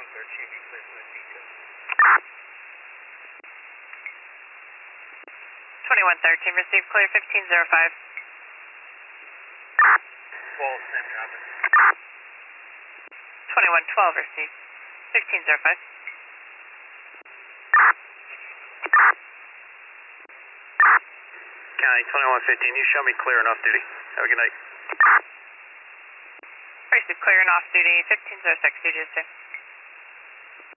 2113, received clear 1505. Well, same traffic. 2112, received 1505. County 2115, you show me clear and off duty. Have a good night. Received clear and off duty 1506, DGS2.